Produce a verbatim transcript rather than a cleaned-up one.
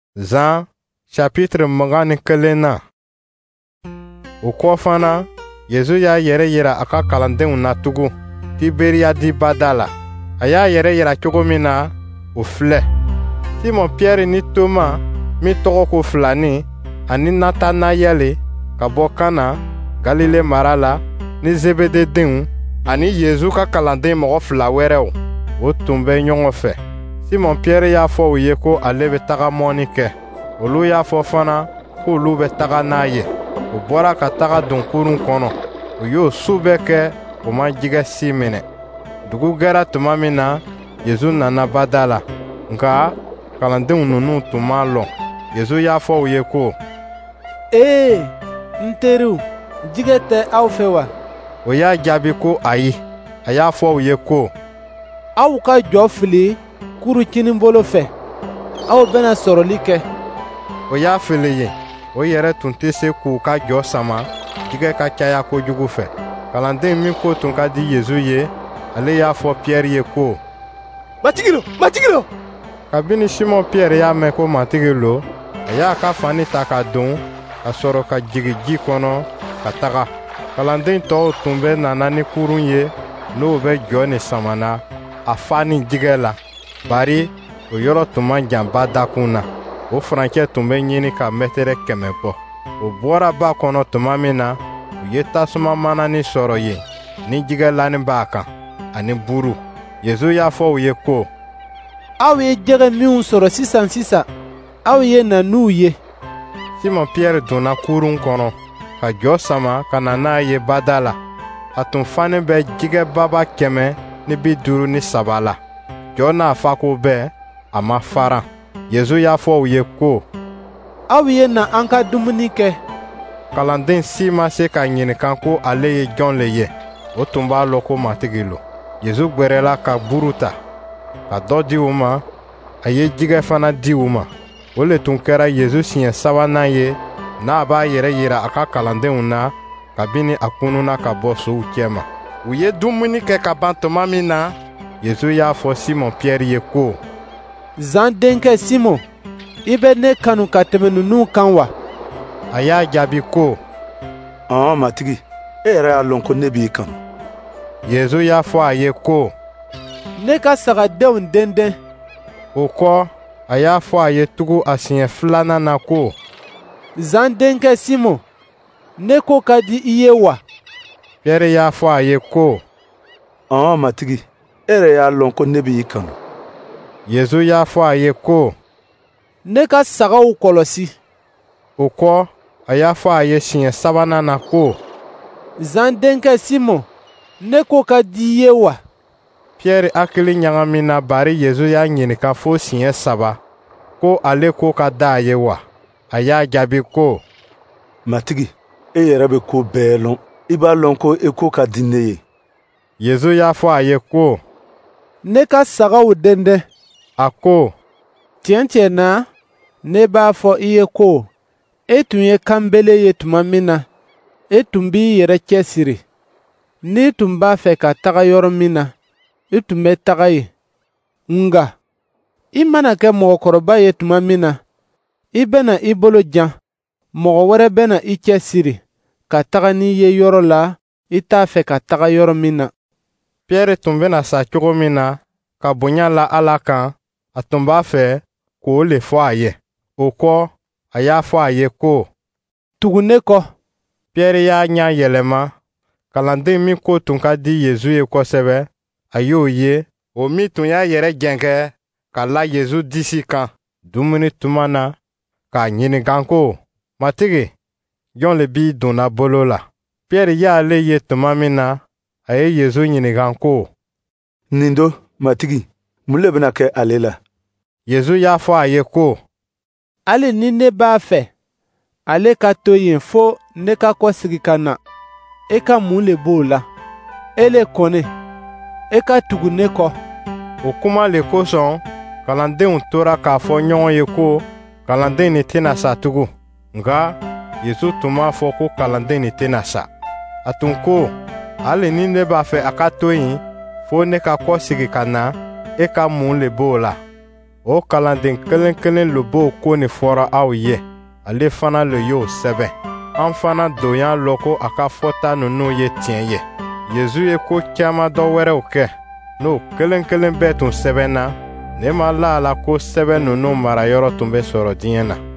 Zan chapitre mugan ni kelen na. O kɔ fana Yezu y'a yɛrɛ yira a ka kalandenw na tugun Tiberiyadi bada la. A y'a yɛrɛ yira cogo min na o filɛ: Simon Piyɛri ni Toma min tɔgɔ ko Filani, ani Natanayɛli ka bɔ Kana Galile mara la, ni Zebede denw, ani Yezu ka kalanden mɔgɔ fila wɛrɛw. O tun bɛ ɲɔgɔn fɛ. Simon Piyɛri y'a fɔ u ye ko ale bɛ taga mɔni kɛ. Olu y'a fɔ fana k'olu bɛ taga n'a ye. U bɔra ka taga don kurun kɔnɔ. U y'o su bɛɛ kɛ, u ma jɛgɛ si minɛ. Dugu gɛra tuma min na, Yezu nana bada la. Nka kalandenw ninnu tun m'a lɔn. Yezu y'a fɔ u ye ko: Ee, n teriw, jɛgɛ tɛ aw fɛ wa? O y'a jaabi ko ayi. A y'a fɔ u ye ko: Aw ka jɔ fili kuru kinibolo fɛ, aw bɛna sɔrɔli kɛ. O y'a fili yen. O yɛrɛ tun tɛ se k'u ka jɔ sama, jɛgɛ ka caya kojugu fɛ. Kalanden min ko tun ka di Yezu ye, ale y'a fɔ Piyɛri ye ko: Matigi lo, matigi lo! Kabini Simon Piyɛri y'a mɛn ko matigi lo, a y'a ka fani ta ka don, ka sɔrɔ ka jigin ji kɔnɔ ka taga. Kalanden tɔw tun bɛ nana ni kurun ye n'o bɛ jɔ ni samana a fa ni jɛgɛ la. Bari o yɔrɔ tun man jan badakun na. O furancɛ tun bɛ ɲini ka mɛtɛrɛ kɛmɛ bɔ. O bɔra ba kɔnɔ tuma min na, u ye tasuma manani sɔrɔ yen, ni jɛgɛ lanin b'a kan, ani buru. Yezu y'a fɔ u ye ko: Aw ye jɛgɛ minw sɔrɔ sisan sisan, aw ye na n'u ye. Simon Piyɛri donna kurun kɔnɔ, ka jɔ sama ka na n'a ye bada la. A tun fannen bɛ jɛgɛ baba kɛmɛ ni bi duuru ni saba la. Jɔ n'a fako bɛɛ, a ma faran. Yezu y'a fɔ u ye ko: Aw ye na an ka dumuni kɛ. Kalanden si ma se ka ɲininka ko ale ye jɔn le ye. O tun b'a lɔn ko matigi lo. Yezu gwɛrɛla ka buru ta, ka dɔ di u ma. A ye jɛgɛ fana di u ma. O le tun kɛra Yezu siɲɛ sabanan ye n'a b'a yɛrɛ yira a ka kalandenw na kabini a kununa ka bɔ sow cɛma. U ye dumuni kɛ ka ban tuma min na, Yezu y'a fɔ Simon Piyɛri ye ko: Zan denkɛ Simon, i bɛ ne kanu ka tɛmɛ ninnu kan wa? A y'a jaabi ko: Ɔn matigi, e yɛrɛ y'a lɔn ko ne b'i kanu. Yezu y'a fɔ a ye ko: Ne ka sagadenw denden. O kɔ, a y'a fɔ a ye tugun a siɲɛ filanan na ko: Zan denkɛ Simon, ne ko ka di i ye wa? Piyɛri y'a fɔ a ye ko: Ɔn matigi, e yɛrɛ y'a lɔn ko ne b'i kanu. Yezu y'a fɔ a ye ko: Ne ka sagaw kɔlɔsi. O kɔ, a y'a fɔ a ye siɲɛ sabanan na ko: Zan denkɛ Simon, ne ko ka di i ye wa? Piyɛri hakili ɲagamina bari Yezu y'a ɲininka fo siɲɛ saba ko ale ko ka da a ye wa. A y'a jaabi ko: Matigi, e yɛrɛ bɛ ko bɛɛ lɔn. I b'a lɔn ko e ko ka di ne ye. Yezu y'a fɔ a ye ko: Ne ka sagaw denden. A ko: Tiɲɛ tiɲɛ na, ne b'a fɔ i ye ko, e tun ye kanbele ye tuma min na, e tun b'i yɛrɛ cɛsiri. N'i tun b'a fɛ ka taga yɔrɔ min na, i tun bɛ taga yen. Nga i mana kɛ mɔgɔkɔrɔba ye tuma min na, i bɛna i bolo jan, mɔgɔ wɛrɛ bɛna i cɛsiri ka taga n'i ye yɔrɔ la i t'a fɛ ka taga yɔrɔ min na. Piyɛri tun bɛna sa cogo min na, ka bonya la Ala kan, a tun b'a fɛ k'o le fɔ a ye. O kɔ, a y'a fɔ a ye ko: Tugu ne kɔ. Piyɛri y'a ɲɛ yɛlɛma. Kalanden min ko tun ka di Yezu ye kosɛbɛ, a y'o ye, o min tun y'a yɛrɛ jɛnkɛ ka la Yezu disi kan dumuni tuma na, k'a ɲininka ko: Matigi, jɔn le b'i donna bolo la? Piyɛri y'ale ye tuma min na, a ye Yezu ɲininka ko: Nin do, matigi, mun le bɛna kɛ ale la? Yezu y'a fɔ a ye ko: Hali ni ne b'a fɛ, ale ka to yen fo ne ka kɔsegi ka na, e ka mun le b'o la? E le kɔnɛ, e ka tugu ne kɔ. O kuma le kosɔn, kalandenw tora k'a fɔ ɲɔgɔn ye ko kalanden nin tɛna sa tugun. Nka Yezu tun m'a fɔ ko kalanden nin tɛna sa. A tun ko: Hali ni ne b'a fɛ a ka to yen fo ne ka kɔsegi ka na, e ka mun le b'o la? O kalanden kelen kelen lo b'o ko ni fɔra aw ye, ale fana lo y'o sɛbɛn. An fana don y'a lɔn ko a ka fɔta ninnu ye tiɲɛ ye. Yezu ye ko caman dɔ wɛrɛw kɛ, n'o kelen kelen bɛɛ tun sɛbɛnna, ne ma la a la ko sɛbɛn ninnu marayɔrɔ tun bɛ sɔrɔ diɲɛ na.